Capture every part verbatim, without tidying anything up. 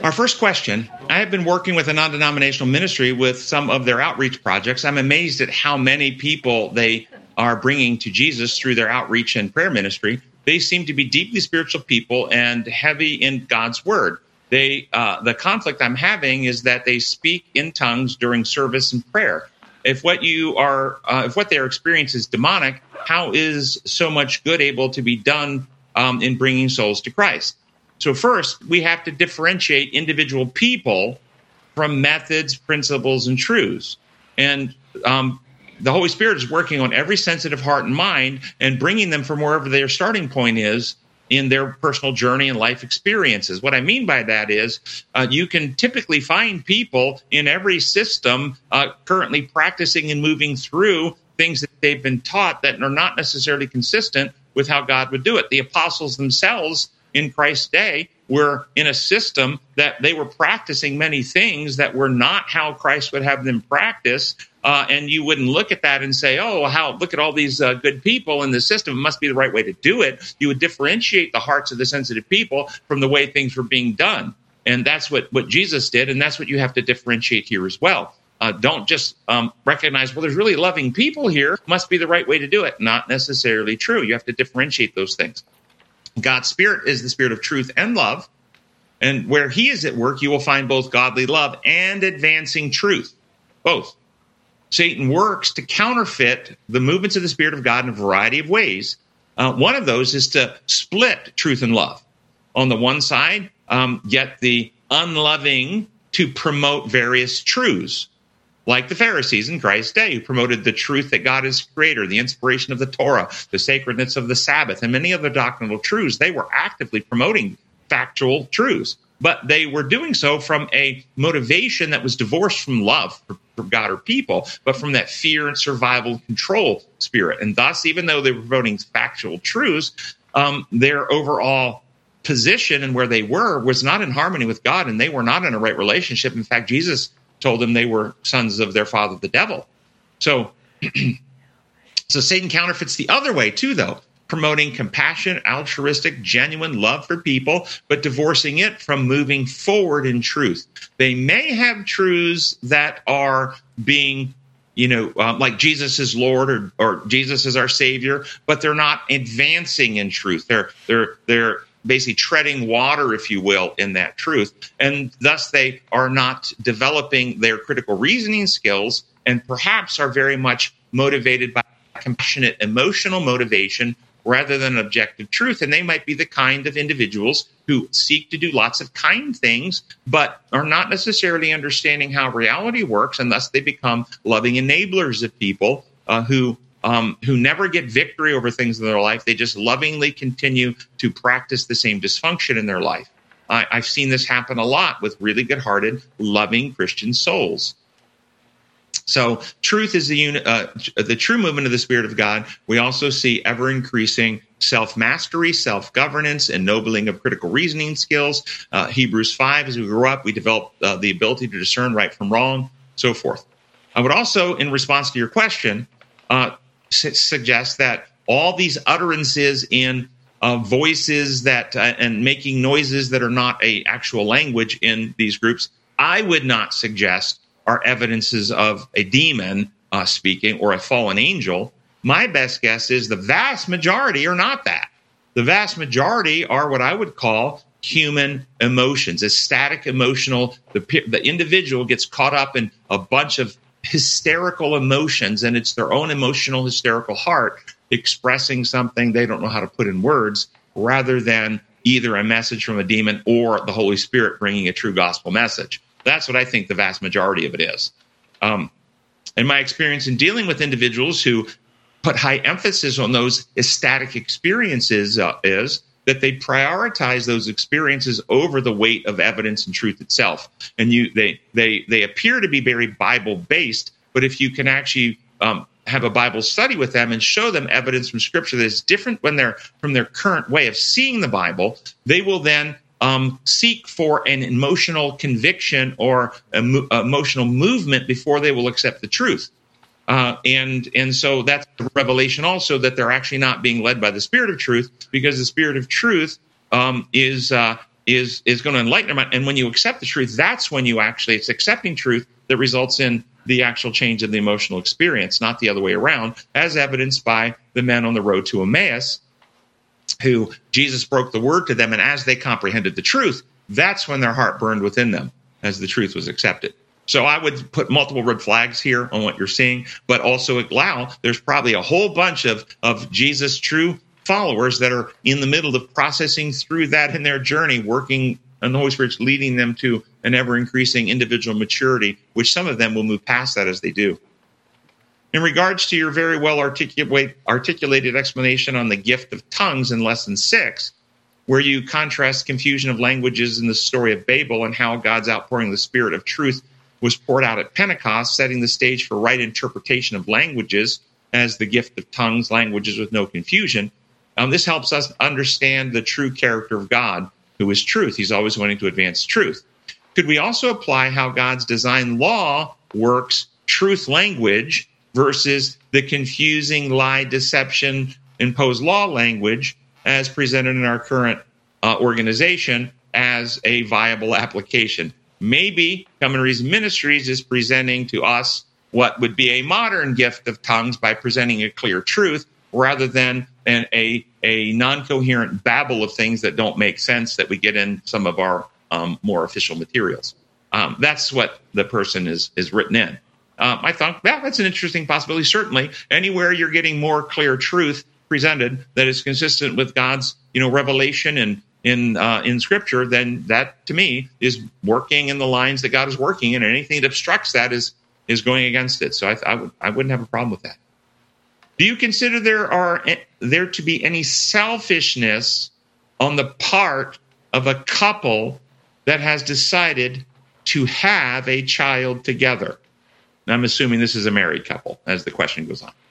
Our first question, I have been working with a non-denominational ministry with some of their outreach projects. I'm amazed at how many people they are bringing to Jesus through their outreach and prayer ministry. They seem to be deeply spiritual people and heavy in God's word. They, uh, the conflict I'm having is that they speak in tongues during service and prayer. If what you are, uh, if what they are experiencing is demonic, how is so much good able to be done um, in bringing souls to Christ? So first, we have to differentiate individual people from methods, principles, and truths. And um, the Holy Spirit is working on every sensitive heart and mind and bringing them from wherever their starting point is in their personal journey and life experiences. What I mean by that is uh, you can typically find people in every system uh, currently practicing and moving through things that they've been taught that are not necessarily consistent with how God would do it. The apostles themselves in Christ's day were in a system that they were practicing many things that were not how Christ would have them practice. Uh, and you wouldn't look at that and say, oh, how look at all these uh, good people in the system. It must be the right way to do it. You would differentiate the hearts of the sensitive people from the way things were being done. And that's what, what Jesus did. And that's what you have to differentiate here as well. Uh, don't just um, recognize, well, there's really loving people here. Must be the right way to do it. Not necessarily true. You have to differentiate those things. God's Spirit is the Spirit of truth and love. And where he is at work, you will find both godly love and advancing truth. Both. Satan works to counterfeit the movements of the Spirit of God in a variety of ways. Uh, one of those is to split truth and love. On the one side, um, get the unloving to promote various truths, like the Pharisees in Christ's day, who promoted the truth that God is creator, the inspiration of the Torah, the sacredness of the Sabbath, and many other doctrinal truths. They were actively promoting factual truths, but they were doing so from a motivation that was divorced from love for, for God or people, but from that fear and survival and control spirit. And thus, even though they were promoting factual truths, um, their overall position and where they were was not in harmony with God, and they were not in a right relationship. In fact, Jesus told them they were sons of their father, the devil. So, so Satan counterfeits the other way too, though, promoting compassion, altruistic, genuine love for people, but divorcing it from moving forward in truth. They may have truths that are being, you know, um, like Jesus is Lord or, or Jesus is our Savior, but they're not advancing in truth. They're they're they're basically treading water, if you will, in that truth. And thus they are not developing their critical reasoning skills and perhaps are very much motivated by compassionate emotional motivation rather than objective truth. And they might be the kind of individuals who seek to do lots of kind things, but are not necessarily understanding how reality works. And thus they become loving enablers of people uh, who Um, who never get victory over things in their life. They just lovingly continue to practice the same dysfunction in their life. I, I've seen this happen a lot with really good-hearted, loving Christian souls. So truth is the uni- uh, the true movement of the Spirit of God. We also see ever-increasing self-mastery, self-governance, ennobling of critical reasoning skills. Uh, Hebrews five, as we grow up, we develop uh, the ability to discern right from wrong, so forth. I would also, in response to your question, uh, suggests that all these utterances in uh, voices that uh, and making noises that are not a actual language in these groups, I would not suggest are evidences of a demon uh, speaking or a fallen angel. My best guess is the vast majority are not that. The vast majority are what I would call human emotions, ecstatic emotional. The, the individual gets caught up in a bunch of hysterical emotions, and it's their own emotional hysterical heart expressing something they don't know how to put in words, rather than either a message from a demon or the Holy Spirit bringing a true gospel message. That's what I think the vast majority of it is. Um, in my experience in dealing with individuals who put high emphasis on those ecstatic experiences uh, is that they prioritize those experiences over the weight of evidence and truth itself. And you, they, they, they appear to be very Bible-based, but if you can actually um, have a Bible study with them and show them evidence from Scripture that is different when they're from their current way of seeing the Bible, they will then um, seek for an emotional conviction or emo- emotional movement before they will accept the truth. Uh, and and so that's the revelation also that they're actually not being led by the Spirit of truth, because the Spirit of truth um, is uh, is is going to enlighten your mind. And when you accept the truth, that's when you actually, it's accepting truth that results in the actual change of the emotional experience, not the other way around, as evidenced by the men on the road to Emmaus, who Jesus broke the word to them, and as they comprehended the truth, that's when their heart burned within them as the truth was accepted. So I would put multiple red flags here on what you're seeing, but also allow, there's probably a whole bunch of, of Jesus' true followers that are in the middle of processing through that in their journey, working, and the Holy Spirit's leading them to an ever-increasing individual maturity, which some of them will move past that as they do. In regards to your very well articulate, articulated explanation on the gift of tongues in lesson six, where you contrast confusion of languages in the story of Babel and how God's outpouring of the Spirit of truth was poured out at Pentecost, setting the stage for right interpretation of languages as the gift of tongues, languages with no confusion. Um, this helps us understand the true character of God, who is truth. He's always wanting to advance truth. Could we also apply how God's design law works truth language versus the confusing lie, deception, imposed law language as presented in our current uh, organization as a viable application? Maybe Common Reason Ministries is presenting to us what would be a modern gift of tongues by presenting a clear truth rather than an, a, a non-coherent babble of things that don't make sense that we get in some of our um, more official materials. Um, that's what the person is, is written in. Um, I thought, yeah, that's an interesting possibility. Certainly, anywhere you're getting more clear truth presented that is consistent with God's, you know, revelation and in uh, in Scripture, then that to me is working in the lines that God is working in, and anything that obstructs that is is going against it. So I, I would I wouldn't have a problem with that. Do you consider there are there to be any selfishness on the part of a couple that has decided to have a child together? And I'm assuming this is a married couple, as the question goes on.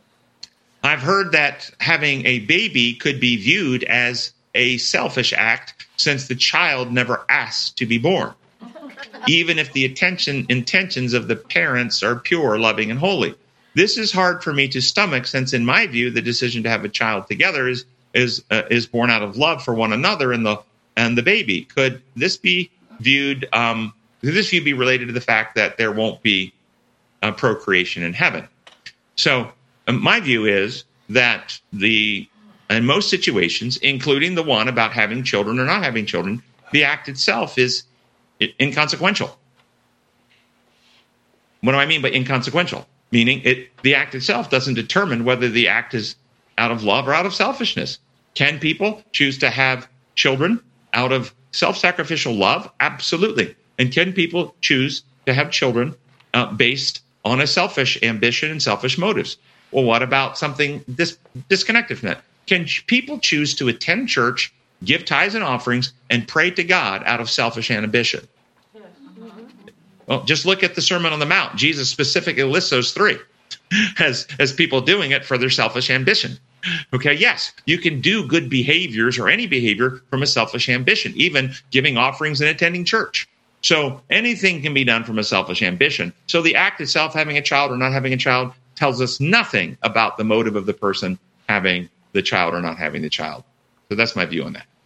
I've heard that having a baby could be viewed as a selfish act since the child never asked to be born, even if the attention, intentions of the parents are pure, loving, and holy. This is hard for me to stomach since, in my view, the decision to have a child together is is uh, is born out of love for one another and the and the baby. Could this be viewed? Um, could this view be related to the fact that there won't be uh, procreation in heaven? So, um, my view is that the in most situations, including the one about having children or not having children, the act itself is inconsequential. What do I mean by inconsequential? Meaning it, the act itself doesn't determine whether the act is out of love or out of selfishness. Can people choose to have children out of self-sacrificial love? Absolutely. And can people choose to have children uh, based on a selfish ambition and selfish motives? Well, what about something dis- disconnected from that? Can people choose to attend church, give tithes and offerings, and pray to God out of selfish ambition? Well, just look at the Sermon on the Mount. Jesus specifically lists those three as, as people doing it for their selfish ambition. Okay, yes, you can do good behaviors or any behavior from a selfish ambition, even giving offerings and attending church. So anything can be done from a selfish ambition. So the act itself, having a child or not having a child, tells us nothing about the motive of the person having the child or not having the child. So that's my view on that.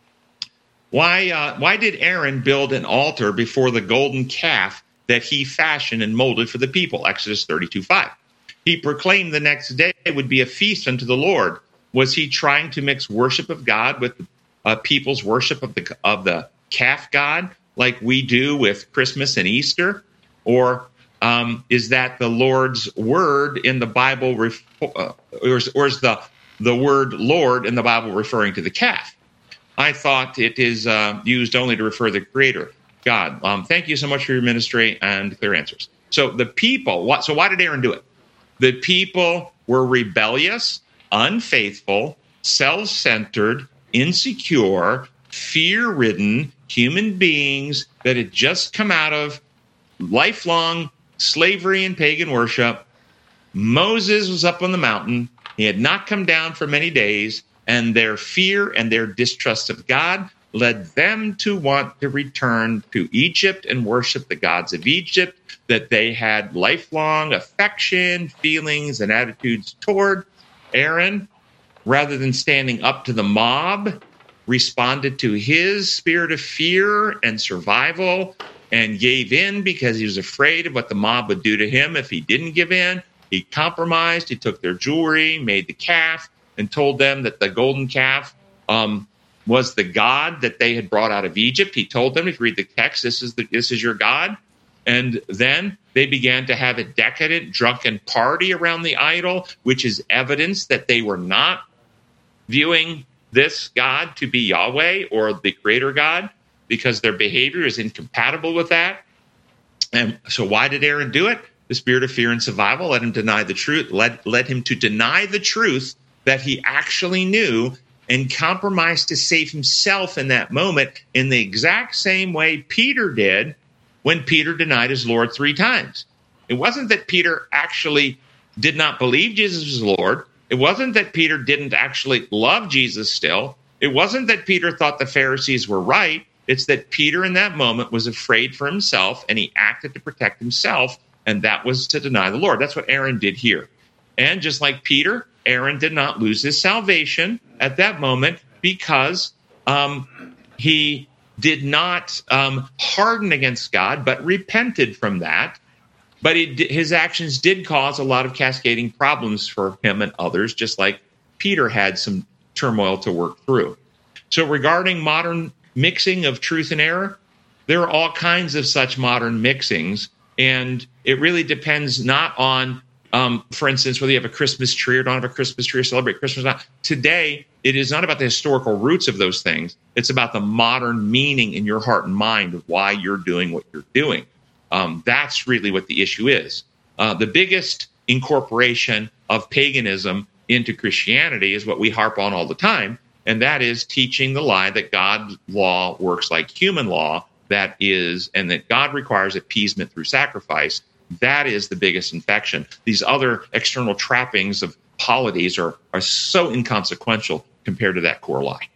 Why uh, why did Aaron build an altar before the golden calf that he fashioned and molded for the people? Exodus thirty-two five. He proclaimed the next day would be a feast unto the Lord. Was he trying to mix worship of God with uh, people's worship of the of the calf god, like we do with Christmas and Easter? Or um, is that the Lord's word in the Bible, ref- uh, or, is, or is the the word Lord in the Bible referring to the calf? I thought it is uh, used only to refer to the Creator, God. Um, thank you so much for your ministry and clear answers. So the people, what, so why did Aaron do it? The people were rebellious, unfaithful, self-centered, insecure, fear-ridden human beings that had just come out of lifelong slavery and pagan worship. Moses was up on the mountain. He had not come down for many days, and their fear and their distrust of God led them to want to return to Egypt and worship the gods of Egypt that they had lifelong affection, feelings, and attitudes toward. Aaron, rather than standing up to the mob responded to his spirit of fear and survival and gave in because he was afraid of what the mob would do to him if he didn't give in. He compromised. He took their jewelry, made the calf, and told them that the golden calf um, was the god that they had brought out of Egypt. He told them, if you read the text, this is the, this is your God. And then they began to have a decadent, drunken party around the idol, which is evidence that they were not viewing this God to be Yahweh or the creator God, because their behavior is incompatible with that. And so why did Aaron do it? The spirit of fear and survival led him to deny the truth, led, led him to deny the truth that he actually knew, and compromised to save himself in that moment in the exact same way Peter did when Peter denied his Lord three times. It wasn't that Peter actually did not believe Jesus was Lord. It wasn't that Peter didn't actually love Jesus still. It wasn't that Peter thought the Pharisees were right. It's that Peter in that moment was afraid for himself, and he acted to protect himself, and that was to deny the Lord. That's what Aaron did here. And just like Peter, Aaron did not lose his salvation at that moment because um, he did not um, harden against God, but repented from that. But it, his actions did cause a lot of cascading problems for him and others, just like Peter had some turmoil to work through. So regarding modern mixing of truth and error, there are all kinds of such modern mixings, and it really depends not on, um, for instance, whether you have a Christmas tree or don't have a Christmas tree or celebrate Christmas or not. Today, it is not about the historical roots of those things. It's about the modern meaning in your heart and mind of why you're doing what you're doing. Um, that's really what the issue is. Uh, the biggest incorporation of paganism into Christianity is what we harp on all the time, and that is teaching the lie that God's law works like human law, that is, and that God requires appeasement through sacrifice. That is the biggest infection. These other external trappings of holidays are, are so inconsequential compared to that core lie.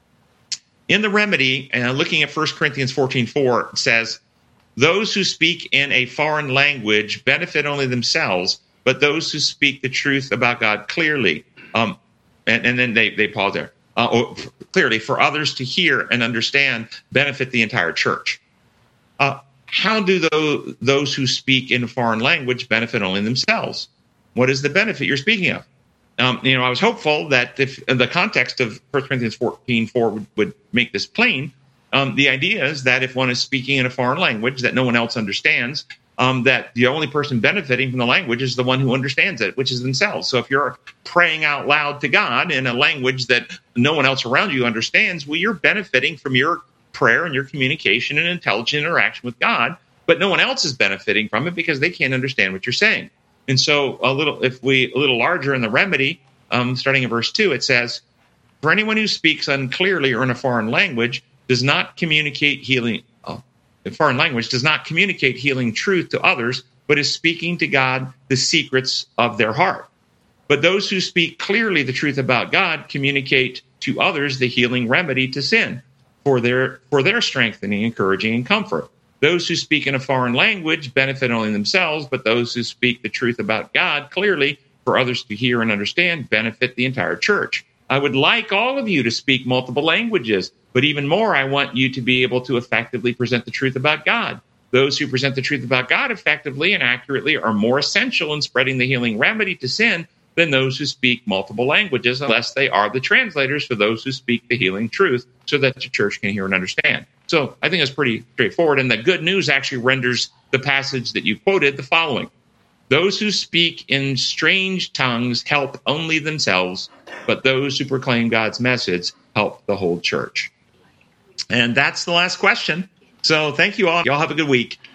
In the remedy, uh, looking at First Corinthians fourteen four, it says, those who speak in a foreign language benefit only themselves, but those who speak the truth about God clearly, um, and, and then they, they pause there, uh, or clearly for others to hear and understand, benefit the entire church. Uh, how do those, those who speak in a foreign language benefit only themselves? What is the benefit you're speaking of? Um, you know, I was hopeful that if the context of First Corinthians fourteen four would, would make this plain. Um, the idea is that if one is speaking in a foreign language that no one else understands, um, that the only person benefiting from the language is the one who understands it, which is themselves. So if you're praying out loud to God in a language that no one else around you understands, well, you're benefiting from your prayer and your communication and intelligent interaction with God, but no one else is benefiting from it because they can't understand what you're saying. And so a little, if we a little larger in the remedy, um, starting in verse two, it says, for anyone who speaks unclearly or in a foreign language does not communicate healing, oh, the foreign language does not communicate healing truth to others, but is speaking to God the secrets of their heart. But those who speak clearly the truth about God communicate to others the healing remedy to sin for their for their strengthening, encouraging, and comfort. Those who speak in a foreign language benefit only themselves, but those who speak the truth about God clearly for others to hear and understand benefit the entire church. I would like all of you to speak multiple languages, but even more, I want you to be able to effectively present the truth about God. Those who present the truth about God effectively and accurately are more essential in spreading the healing remedy to sin than those who speak multiple languages, unless they are the translators for those who speak the healing truth so that the church can hear and understand. So I think that's pretty straightforward. And the good news actually renders the passage that you quoted the following. Those who speak in strange tongues help only themselves, but those who proclaim God's message help the whole church. And that's the last question. So thank you all. Y'all have a good week.